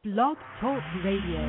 Blog Talk Radio.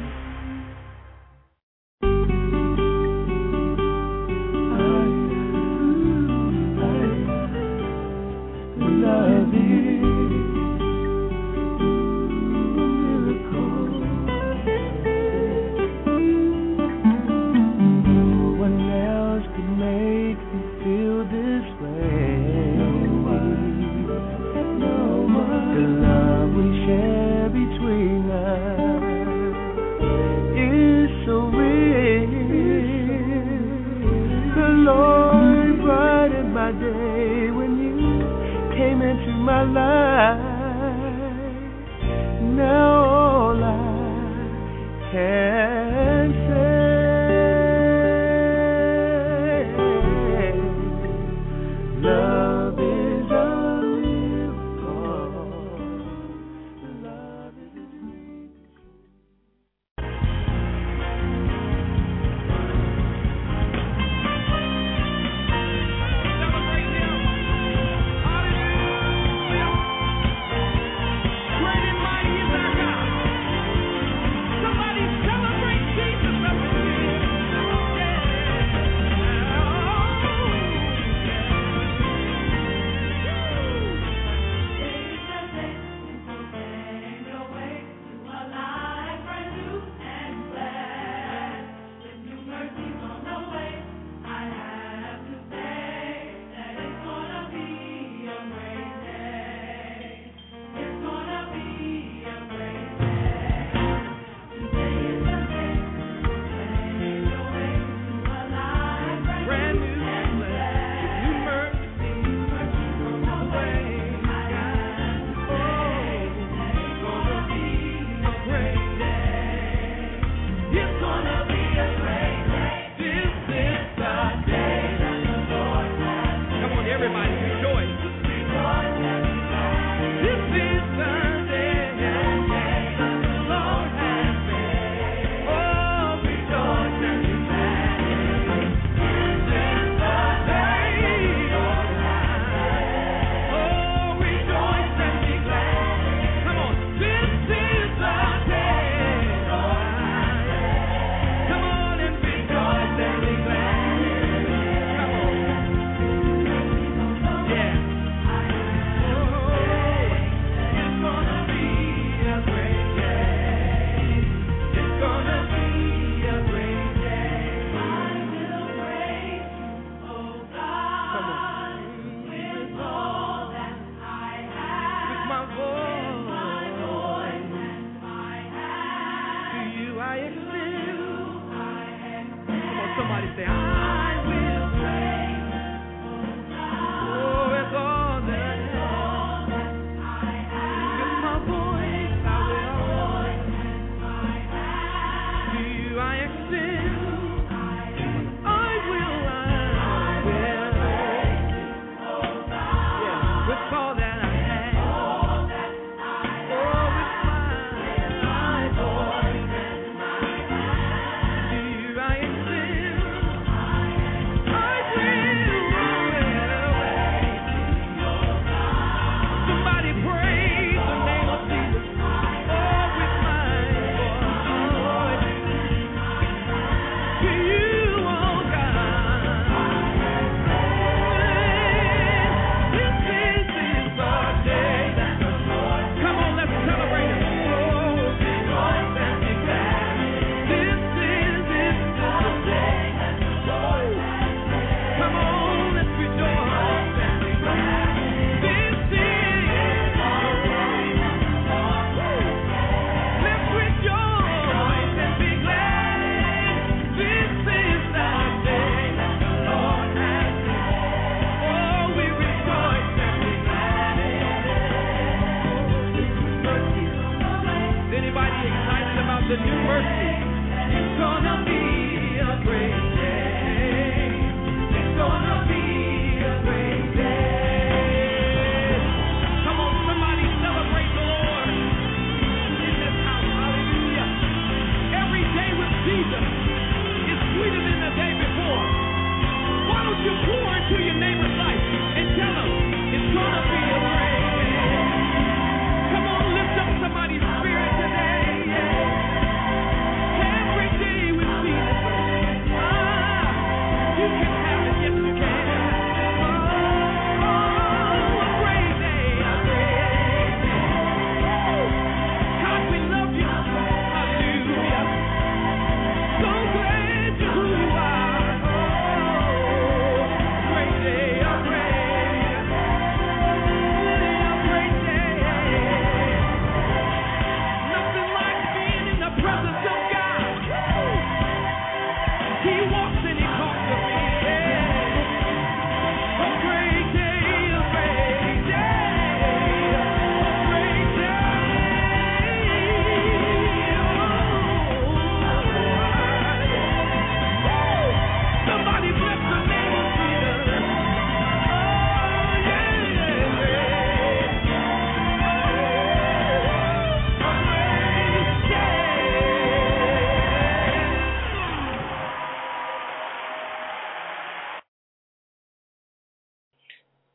Somebody's spirit today.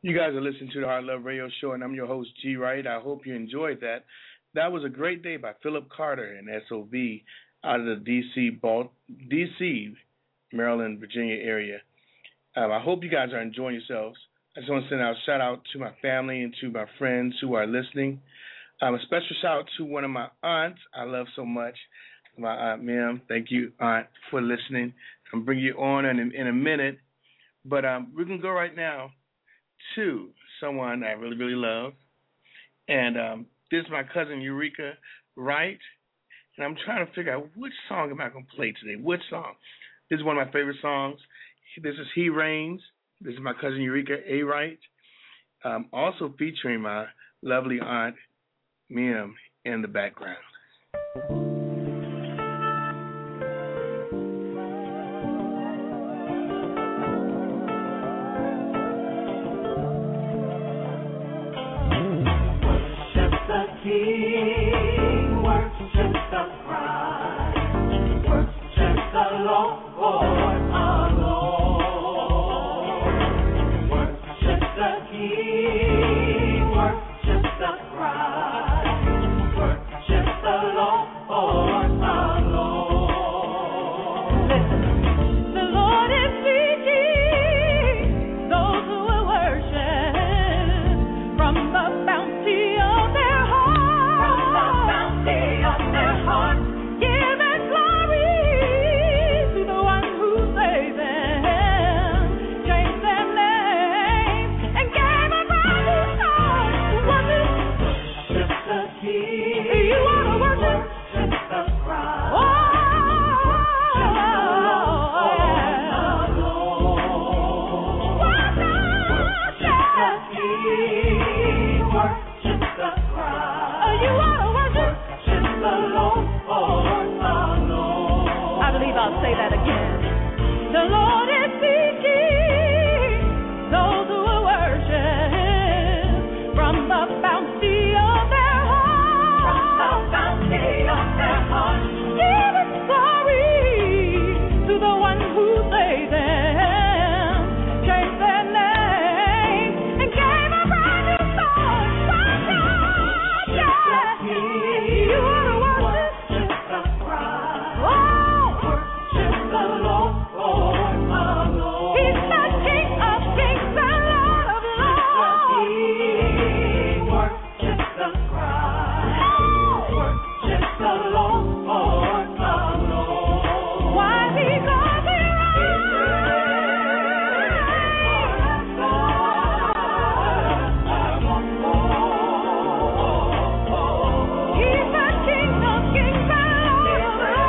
You guys are listening to the Heart Love Radio Show, and I'm your host, G. Wright. I hope you enjoyed that. That was a great day by Philip Carter and SOB out of the D.C., Maryland, Virginia area. I hope you guys are enjoying yourselves. I just want to send out a shout-out to my family and to my friends who are listening. A special shout-out to one of my aunts I love so much, my Aunt Mim. Thank you, Aunt, for listening. I'll bring you on in a minute. But we're going to go right now to someone I really, really love. And this is my cousin Eureka Wright. And I'm trying to figure out which song am I going to play today. Which song? This is one of my favorite songs. This is He Reigns. This is my cousin Eureka A. Wright. Also featuring my lovely Aunt Mim in the background. King, worship the Christ, worship the Lord alone. Worship the King, worship the Christ, worship the Lord alone. Listen, the Lord is seeking those who will worship from the bounty of their heart. Give it glory to the one who saved them, changed their name, and gave a brand new start. Worship the King. You want to worship the Christ. I'll say that again. The Lord is seeking those who will worship from the bounty of their heart. From the bounty of their heart. Give it glory to the one who saved them, changed their name, and gave a brand new start. Worship, you want to worship the Christ. He's the King of kings and Lord of lords. Worship the Christ. Worship the Lord alone. Why? Because He reigns. He's the King of kings and Lord of lords.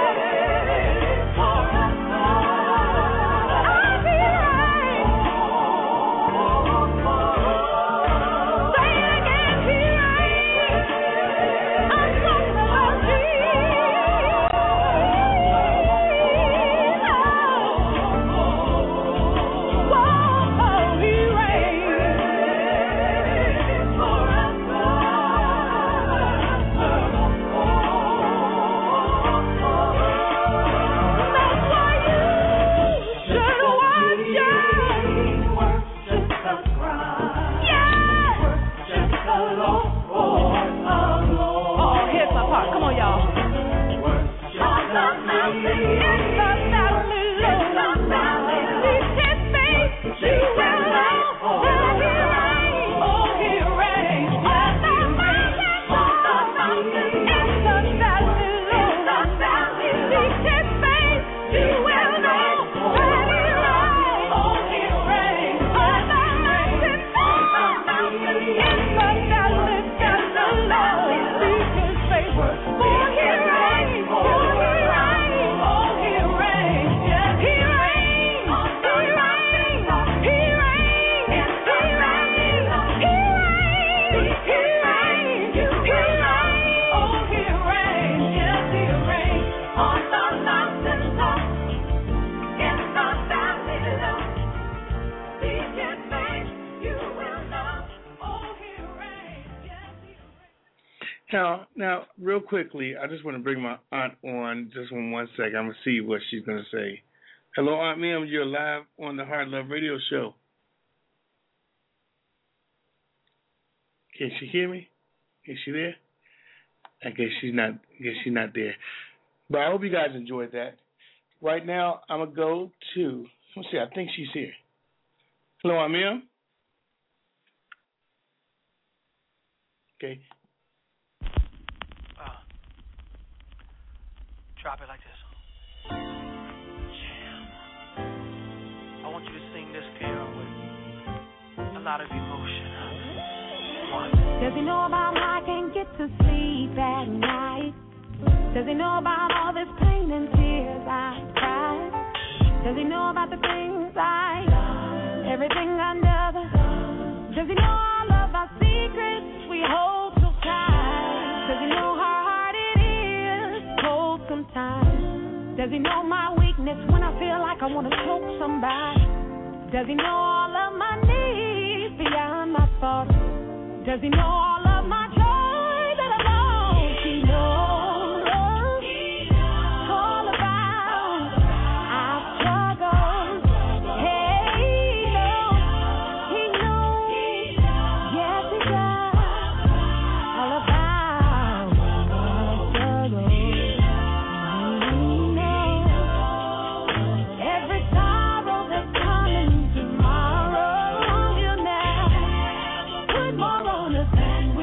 Now, real quickly, I just want to bring my aunt on just one second. I'm going to see what she's going to say. Hello, Aunt Mim. You're live on the Heart Love Radio Show. Can she hear me? Is she there? I guess she's not. There. But I hope you guys enjoyed that. Right now, I'm gonna go to. Let's see. I think she's here. Hello, Amir. Okay. Drop it like this. Jam. I want you to sing this, Kara, with a lot of emotion. One. Does he know about how I can't get to sleep at night? Does he know about all this pain and tears I cried? Does he know about the things I love, everything under the sun? Does he know all of our secrets we hold so tight? Does he know how hard it is cold sometimes? Does he know my weakness when I feel like I want to choke somebody? Does he know all of my needs beyond my thoughts? Does he know all of my joy that I lost? He knows all about our struggles. Hey, he knows, yes he does, all about our struggles. He knows every sorrow that's coming tomorrow. You never put more on us than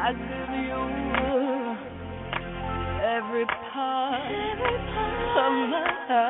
I give you every part of my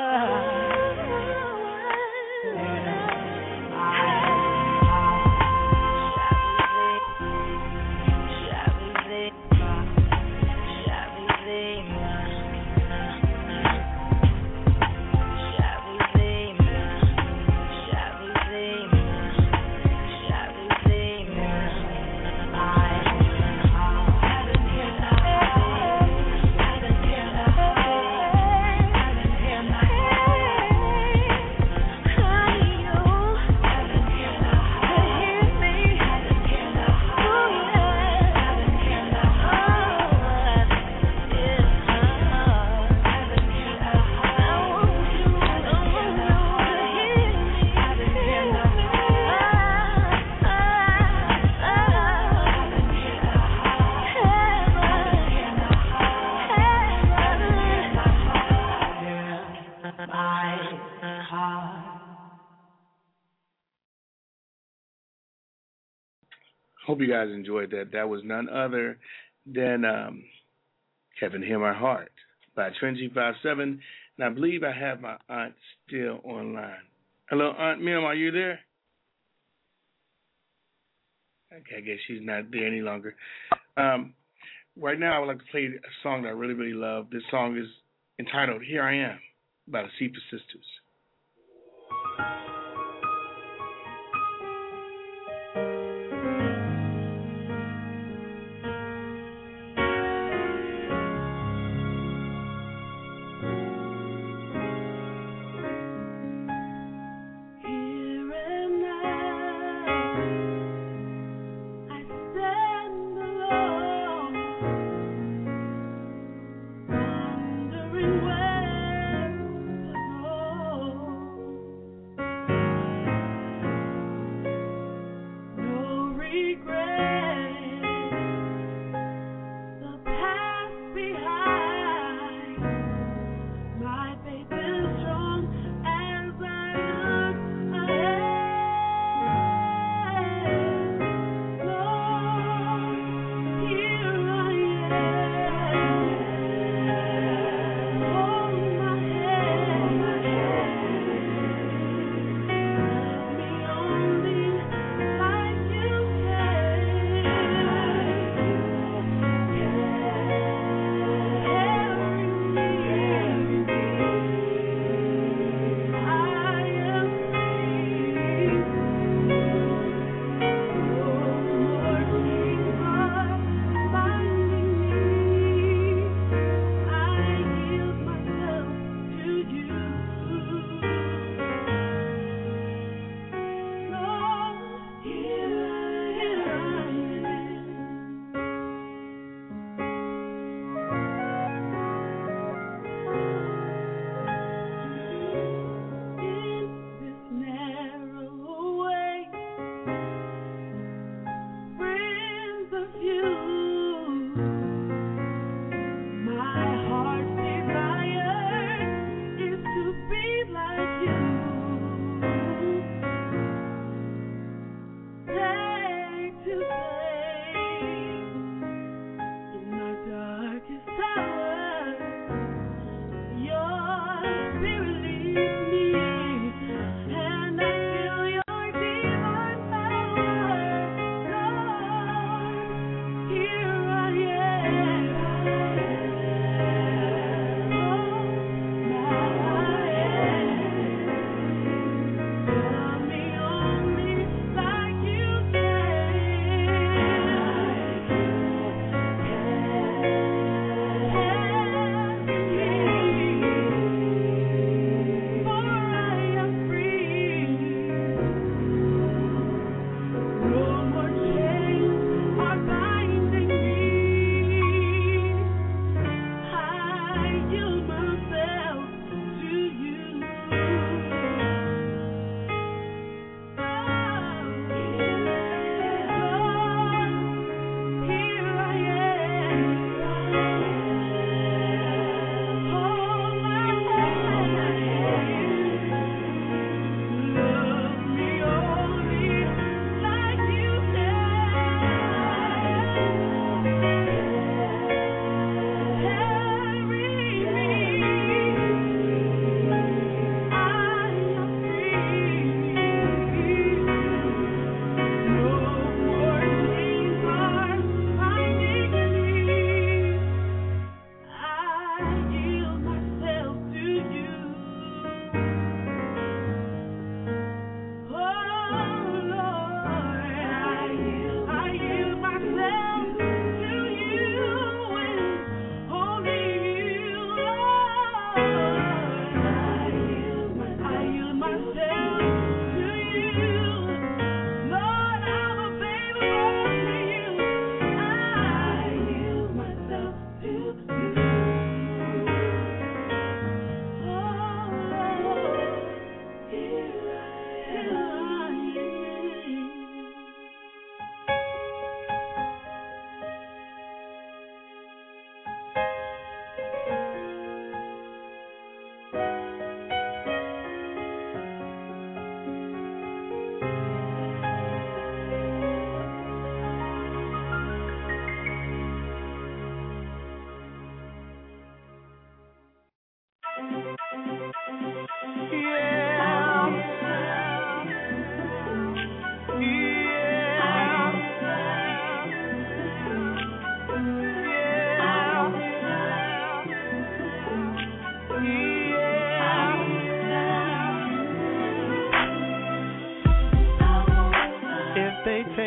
Hope you guys enjoyed that. That was none other than Heaven Hear My Heart by Trinity 57. And I believe I have my aunt still online. Hello, Aunt Mim, are you there? Okay, I guess she's not there any longer. Right now, I would like to play a song that I really, really love. This song is entitled Here I Am by the Cephas Sisters. wondering where to go.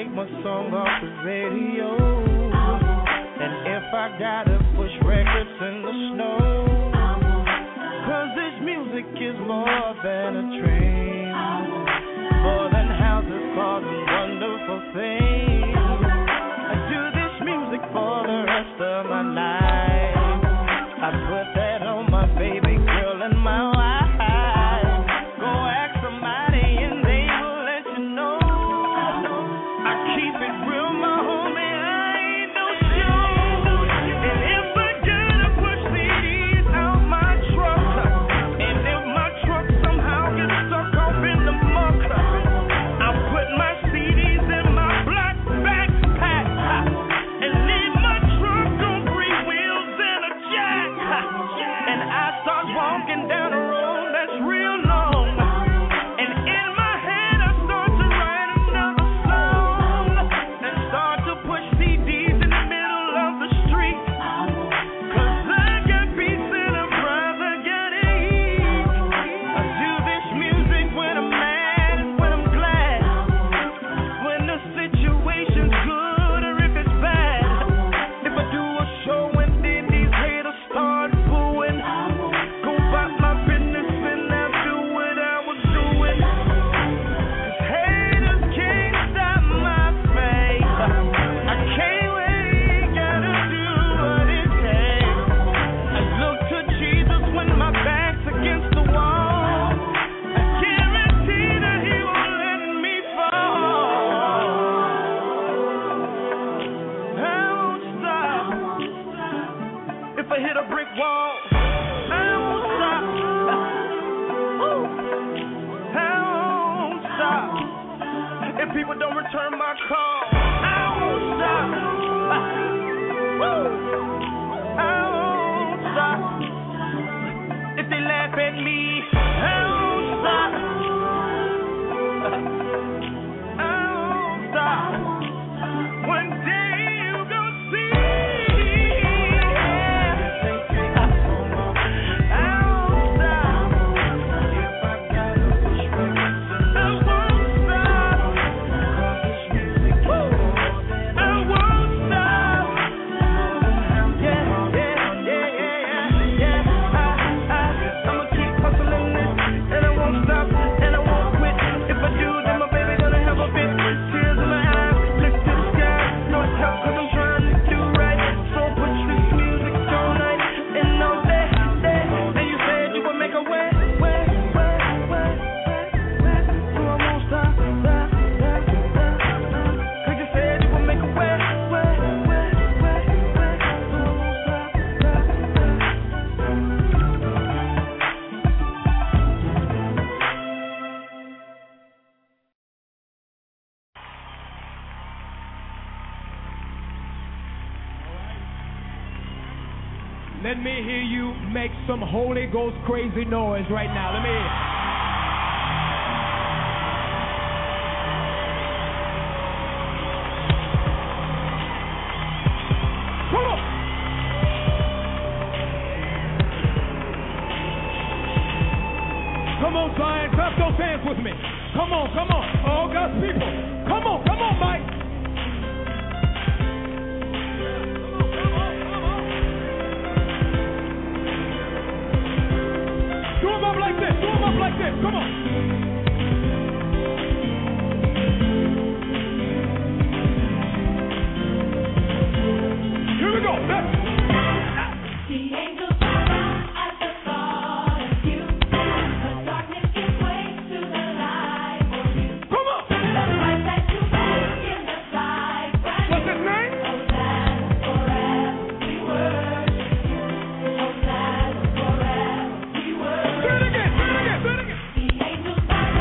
take my song off the radio. And if I gotta push records in the snow, 'cause this music is more than a dream, more than houses, cars, and wonderful things. I do this music for the rest of my life. I put that on my baby girl and my wife. Go ask somebody and they will let you know. I keep it real, my homie, I ain't no show. And if I gotta push CDs out my truck, and if my truck somehow gets stuck off in the muck, I put my CDs in my black backpack and leave my truck on 3 wheels and a jack. And I start walking down a road that's real long. And in my head I start to write another song and start to push CDs in the middle of the street. 'Cause I got peace and I'd rather get eat. I do this music when I'm mad and when I'm glad, when the situation's good or if it's bad. If I do a show and then these haters start booing, go about my business and I do what I was doing. 'Cause haters can't stop my fate. I can't wait, gotta do what it takes. I look to Jesus when my back's against the wall. I guarantee that he won't let me fall. I won't stop. If I hit a brick wall, I won't stop. Woo. I won't stop. If people don't return my call, I won't stop. Woo. I won't stop. If they laugh at me, I won't stop. I won't stop. One day you gon' see. I won't stop. If I gotta push records, I won't stop. 'Cause this music is more than I won't stop. Yeah. I'ma keep hustling this, and I won't stop, and I won't quit. If I do, then my baby gonna have a fit. Tears in my eyes, look to the sky. No help 'cause I'm trying to do right. So push this music all night and all day. And you said you would make a way. So I won't stop. 'Cause you said you would make a way. So I won't Let me hear you make some Holy Ghost crazy noise right now. Let me hear. Come on. Come on, Zion. Clap those hands with me. Come on. All God's people. Come on, Mike. Do 'em up like this. Come on. Here we go. Let's. The angels bow at the thought of you. The darkness gives way to the light for you. Come on. The light that you make in the sky. What's his name? Hosanna forever we worship you. Hosanna forever we worship you. Do it again. The angels bow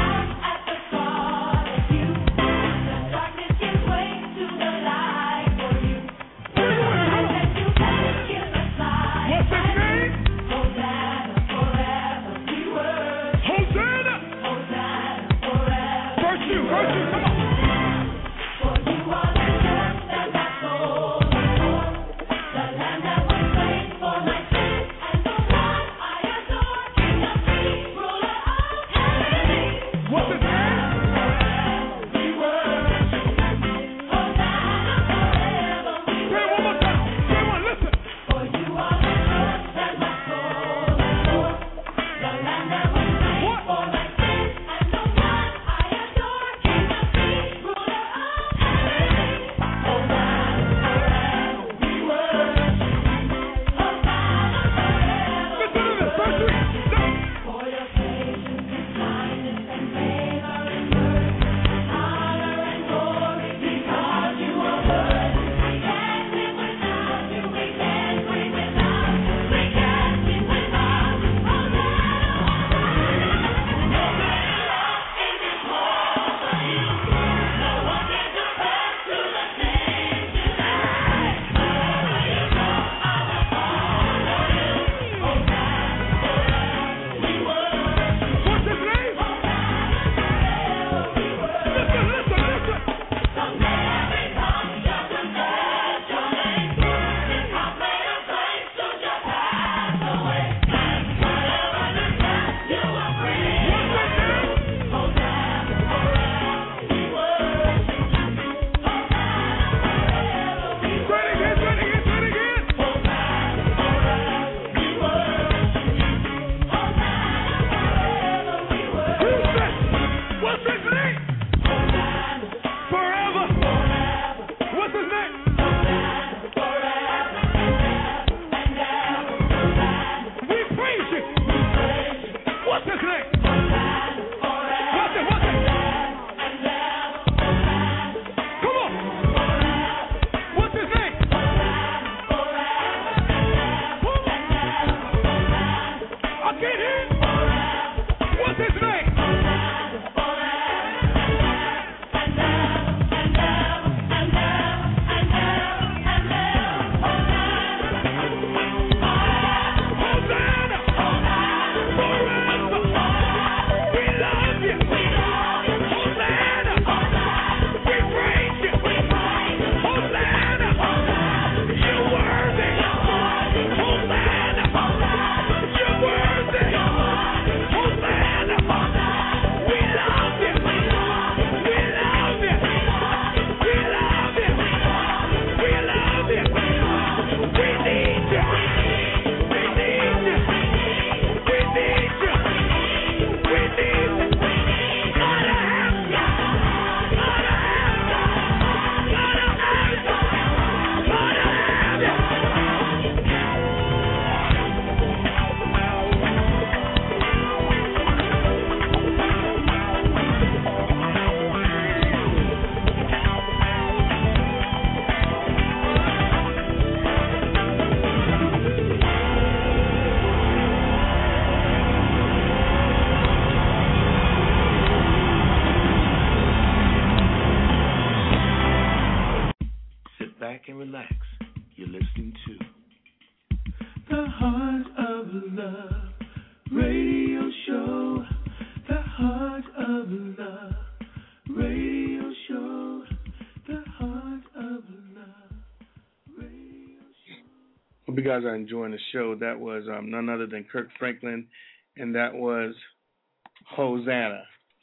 relax. You're listening to The Heart of Love Radio Show. The Heart of Love Radio Show. The Heart of Love Radio Show. Hope you guys are enjoying the show. That was none other than Kirk Franklin, and that was Hosanna.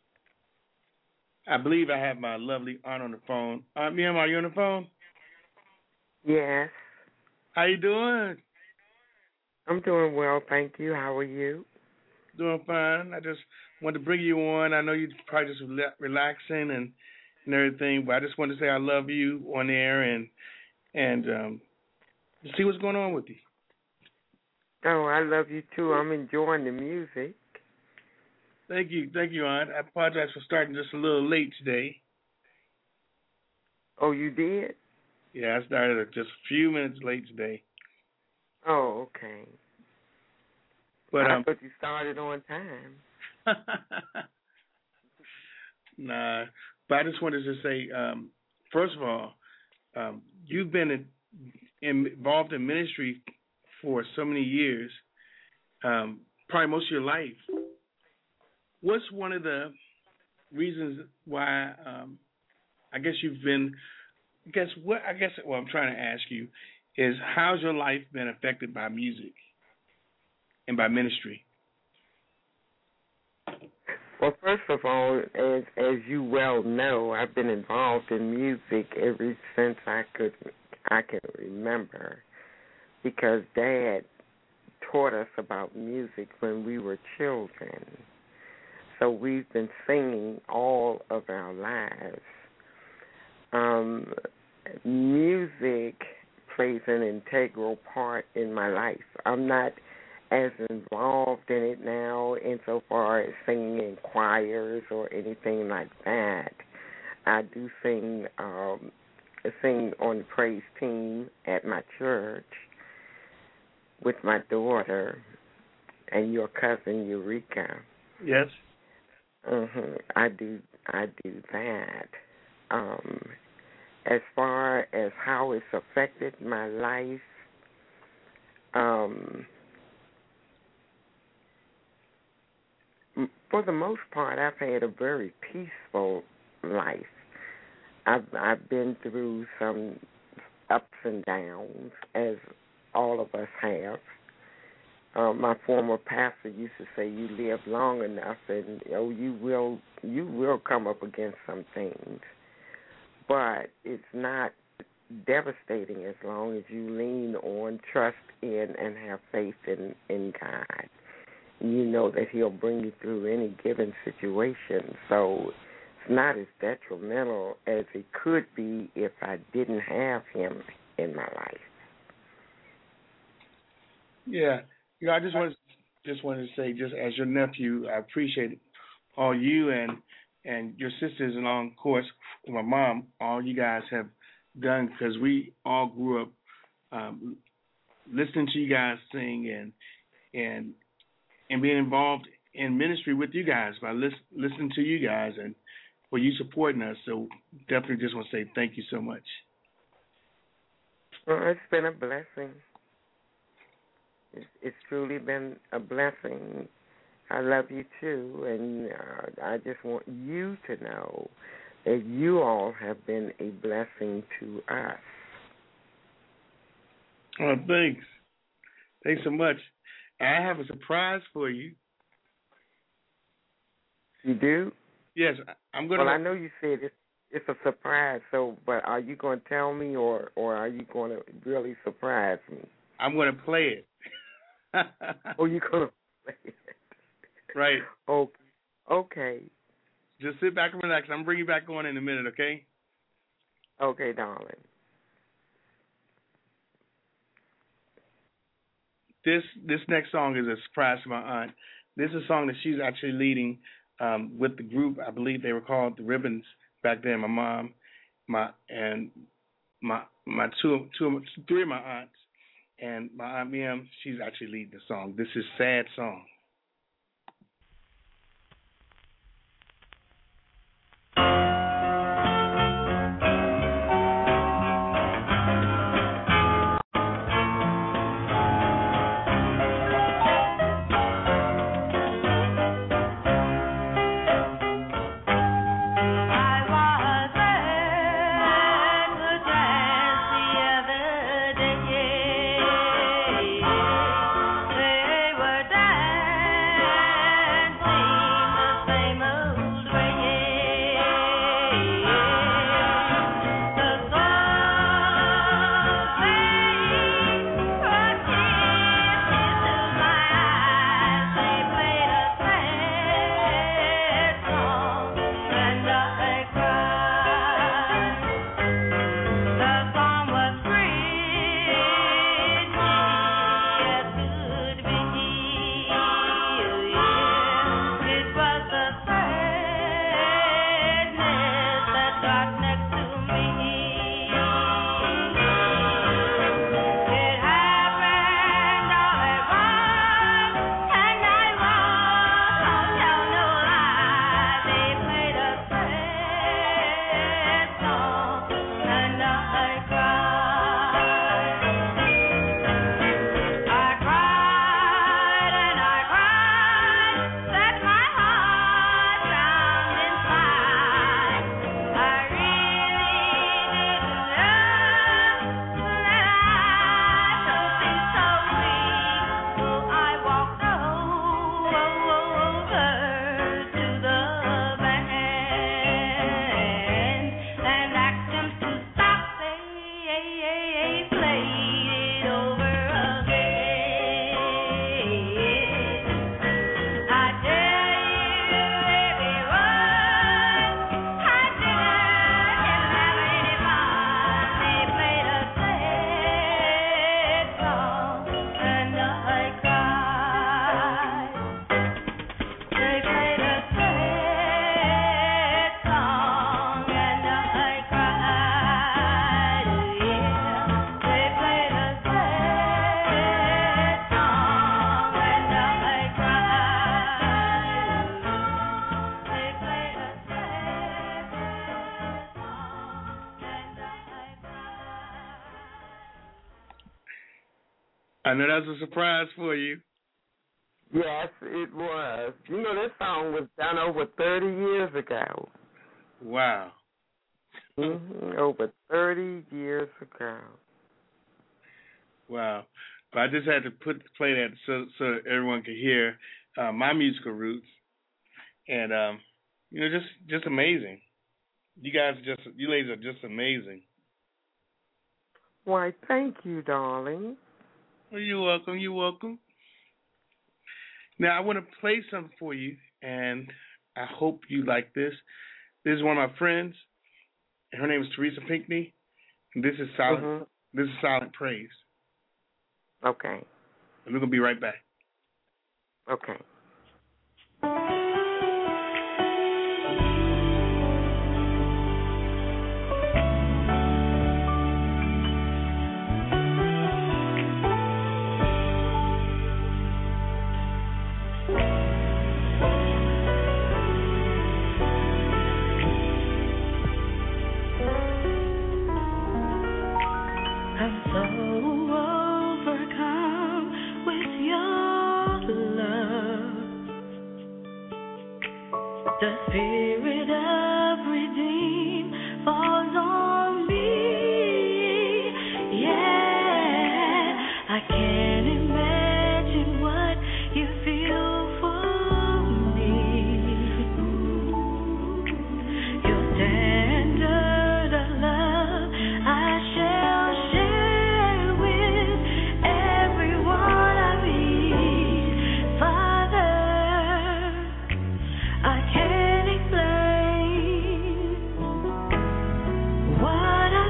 I believe I have my lovely aunt on the phone. Aunt Miriam, are you on the phone? Yes. How you doing? I'm doing well, thank you. How are you? Doing fine. I just wanted to bring you on. I know you're probably just relaxing and everything, but I just wanted to say I love you on air and see what's going on with you. Oh, I love you too. I'm enjoying the music. Thank you, Aunt. I apologize for starting just a little late today. Oh, you did? Yeah, I started just a few minutes late today. Oh, okay. But I thought you started on time. Nah, but I just wanted to say, first of all, you've been involved in ministry for so many years, probably most of your life. What's one of the reasons why I guess you've been? What I'm trying to ask you is, how's your life been affected by music and by ministry? Well, first of all, as you well know, I've been involved in music ever since I can remember, because Dad taught us about music when we were children. So we've been singing all of our lives. Music plays an integral part in my life. I'm not as involved in it now insofar as singing in choirs or anything like that. I do sing on the praise team at my church with my daughter and your cousin Eureka. Yes. I do that. As far as how it's affected my life, for the most part, I've had a very peaceful life. I've been through some ups and downs, as all of us have. My former pastor used to say, "You live long enough, and you will come up against some things, but it's not devastating as long as you lean on, trust in, and have faith in God. You know that He'll bring you through any given situation. So it's not as detrimental as it could be if I didn't have Him in my life." Yeah. I just wanted to say, just as your nephew, I appreciate all you and your sisters, and along, of course, my mom, all you guys have done, because we all grew up listening to you guys sing and being involved in ministry with you guys by listening to you guys and for you supporting us. So definitely just want to say thank you so much. Well, it's been a blessing. It's truly been a blessing. I love you too, and I just want you to know that you all have been a blessing to us. Oh, thanks. Thanks so much. I have a surprise for you. You do? Yes, I'm going to. Well, I know you said it's a surprise, but are you going to tell me, or are you going to really surprise me? I'm going to play it. Oh, you're going to play it? Right. Okay. Just sit back and relax. I'm bringing you back on in a minute, okay? Okay, darling. This next song is a surprise to my aunt. This is a song that she's actually leading with the group. I believe they were called the Ribbons back then. My mom, three of my aunts, and my Aunt Miriam, she's actually leading the song. This is Sad Song. I know that's a surprise for you. Yes, it was. You know, this song was done over 30 years ago. Wow. Over 30 years ago. Wow. But I just had to play that so everyone could hear my musical roots. And, just amazing. You ladies are just amazing. Why, thank you, darling. Well, you're welcome. You're welcome. Now, I want to play something for you, and I hope you like this. This is one of my friends, and her name is Teresa Pinckney, and this is Silent. This is Silent Praise. Okay. And we're gonna be right back. Okay. The spirit of redeem falls on me. Yeah, I can't imagine what you feel for me. Your standard of love I shall share with everyone I meet. Father, I can't explain what I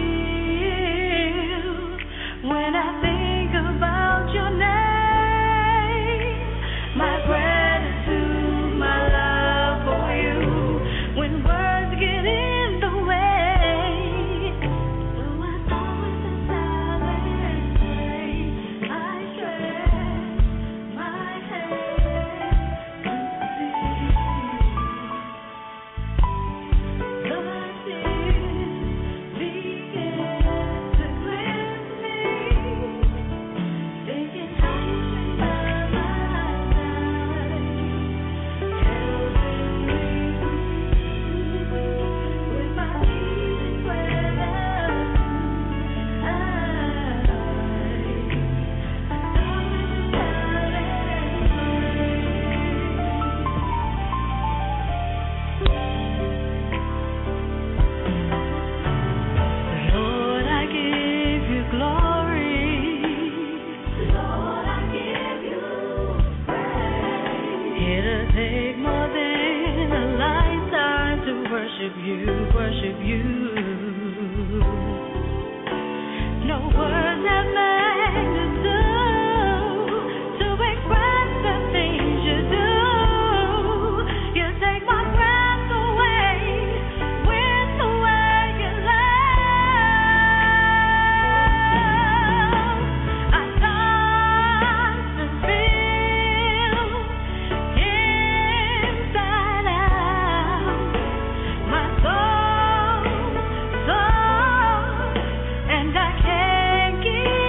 feel when I think about your name. My gratitude, my love for you, when words get in the way. So I throw in the silent praise. I stretch my hands to see. The tears begin to cleanse me, thinking how you spent my life, helping me with my knees and prayers. I Lord, I give you glory. Lord, I give you praise. It'll take more than a lifetime to worship you, worship you. No words have magnitude to express the things you do. You take my breath away with the way you love. I long to feel inside out my soul, and I can't give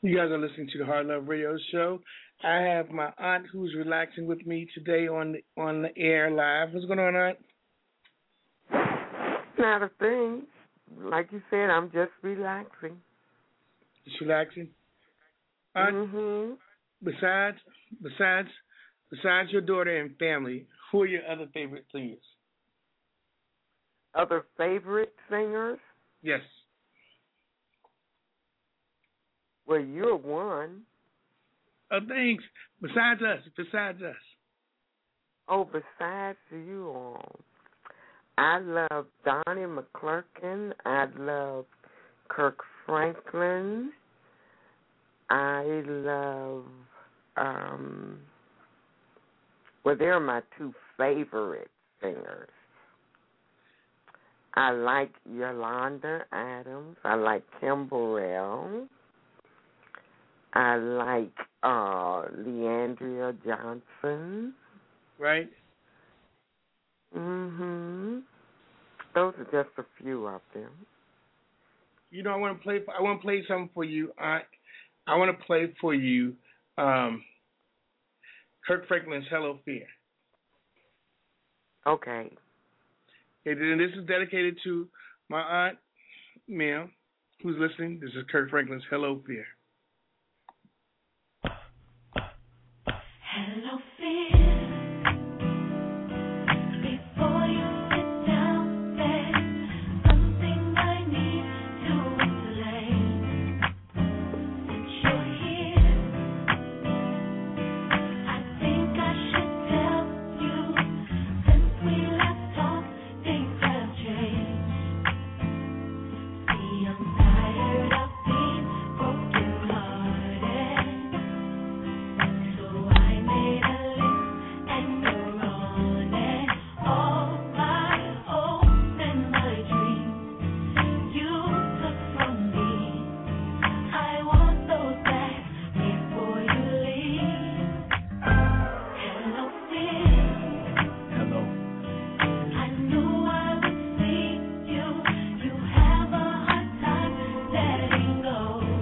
You guys are listening to the Hard Love Radio Show. I have my aunt who's relaxing with me today on the air live. What's going on, Aunt? Not a thing. Like you said, I'm just relaxing. Just relaxing? Aunt, besides your daughter and family, who are your other favorite singers? Other favorite singers? Yes. Well, you're one. Oh, thanks. Besides us. Oh, besides you all. I love Donnie McClurkin. I love Kirk Franklin. I love, they're my two favorite singers. I like Yolanda Adams. I like Kim Burrell. I like Leandria Johnson. Right. Those are just a few of them. You know, I want to play something for you. I want to play for you Kirk Franklin's Hello Fear. Okay. And this is dedicated to my aunt, Mel, who's listening. This is Kirk Franklin's Hello Fear. Hello, fear. Before you sit down, there's something I need to explain. Since you're here, I think I should tell you. Since we last talked, things have changed. See, I'm tired of being broken-hearted. So I made a list and you're on it. All my hopes and my dreams you took from me. I want those back before you leave. Hello, fear. Hello. I knew I would see you. You have a hard time letting go.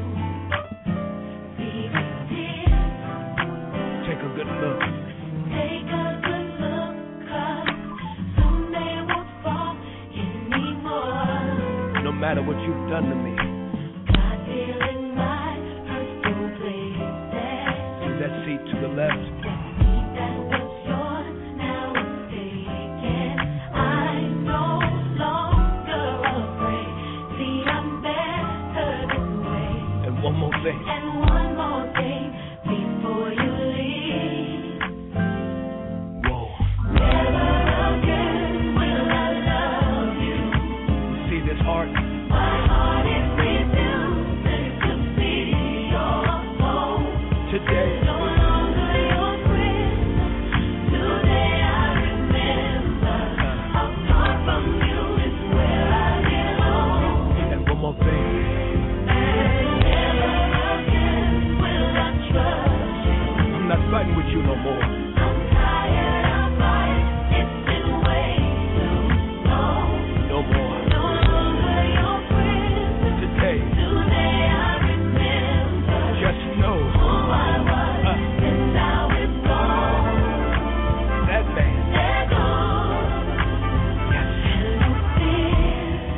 Baby, dear. Take a good look. Take a good look, 'cause soon they won't fall anymore. No matter what you've done to me. God deal in my hurtful places. See that seat to the left? That seat that was yours now is taken. I'm no longer afraid. See, I'm better this way. And one more thing. And one more thing before you leave. Whoa. Never again will I love you. See this heart? My heart is refusing to be your home. Today. No longer your friend. Today I remember. Apart from you is where I belong. And one more thing. And never again will I trust you. I'm not fighting with you no more. I'm tired of fighting. It's been way too long. No more. No longer your friend. Today. Today I remember Just know. who I was, and now it's gone. That man. They're gone. Yes. Hello, fear.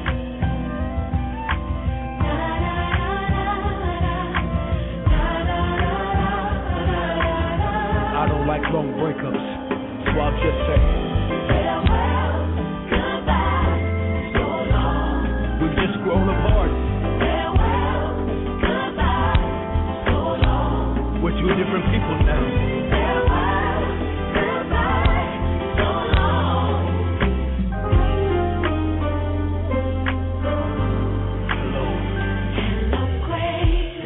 I don't like long breakups. So I'll just say. Farewell, goodbye, so long. We've just grown apart. Farewell, goodbye, so long. We're two different people now. Farewell, goodbye, so long. Hello. Hello, grace.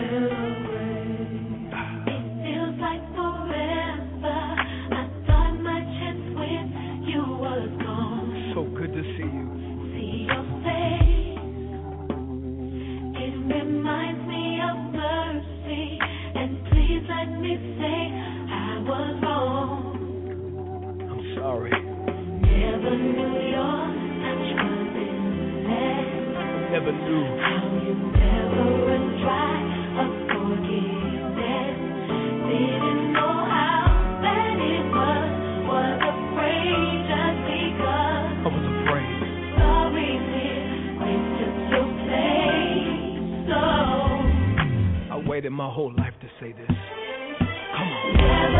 It feels like forever. I thought my chance with you was gone. So good to see you. See your face. It reminds me of mercy. And please let me say I was wrong. I'm sorry. Never knew your touch was endless. Never knew. How you never would try a forgiveness. whole life to say this. Come on.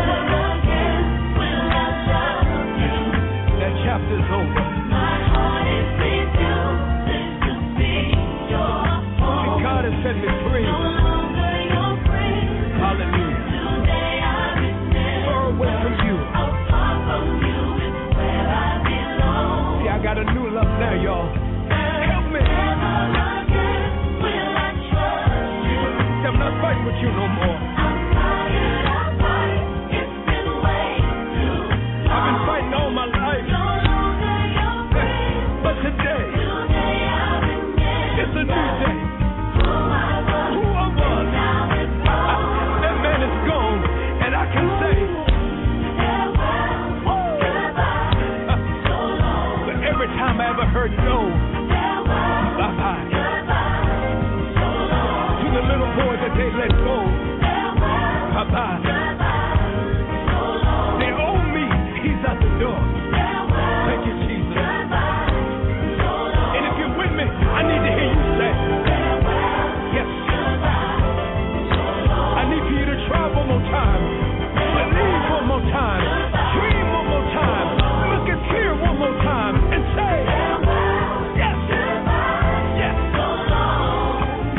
That chapter's over. My heart is refusing to be your home. God has set me free. No longer your friend. Hallelujah. Today I repent. Far away from you. Apart from you is where I belong. See, I got a new love now, y'all. Help me. Never again will I trust you. I'm not fighting with you no more. I'm tired of fighting. It's been way too long. I've been fighting all my life. No longer your friend. But today, Today I remember. it's a new day. Who I was. Who I was. Now it's gone. That man is gone, and I can say, Farewell. Goodbye. So long. but every time I ever heard no, Farewell. bye-bye. Goodbye. So long. To the little boy that they let go, Farewell. bye-bye. Goodbye. So long. They owe me, he's at the door. Farewell. Thank you, Jesus. Goodbye. So long. And if you're with me, I need to hear you say, Farewell. yes. Goodbye. So long. I need for you to try one more time. Believe one more time. Dream one more time. Look and fear one more time. And say, yes. Yes. So long.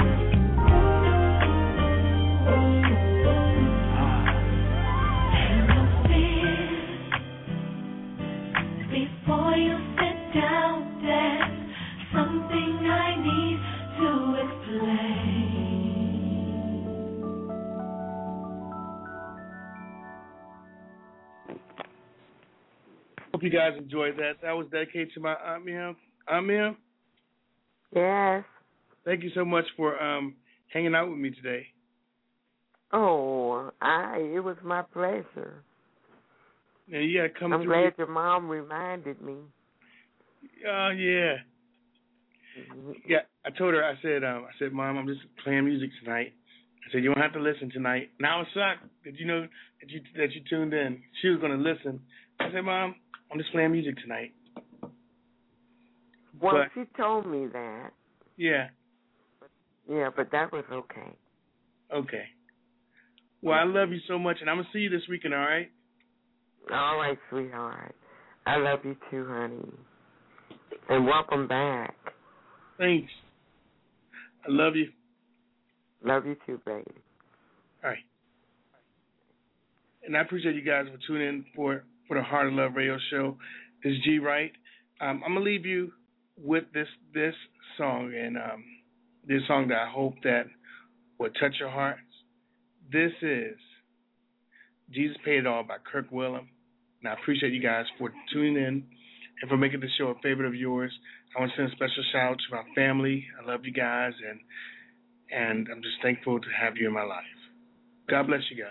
No fear. Before you sit down, there's something I need to explain. Hope you guys enjoyed that. That was dedicated to my Amir. Amir, Yes. thank you so much for hanging out with me today. Oh, it was my pleasure. Yeah, you gotta come I'm through. glad your mom reminded me. Oh yeah. Yeah, I told her. I said, Mom, I'm just playing music tonight. I said, you don't have to listen tonight. And I was shocked that you know that you tuned in. She was gonna listen. I said, Mom, I'm just playing music tonight. Well, But- she told me that. Yeah. Yeah, but that was okay. Okay. Well, I love you so much, and I'm gonna see you this weekend. All right. All right, sweetheart. I love you too, honey. And welcome back. Thanks. I love you. Love you too, baby. All right. And I appreciate you guys for tuning in for the Heart of Love Radio Show. This is G Wright. I'm gonna leave you with this song, and this song that I hope that will touch your hearts. This is Jesus Paid It All by Kirk Whalum. And I appreciate you guys for tuning in and for making the show a favorite of yours. I want to send a special shout out to my family. I love you guys, and I'm just thankful to have you in my life. God bless you guys.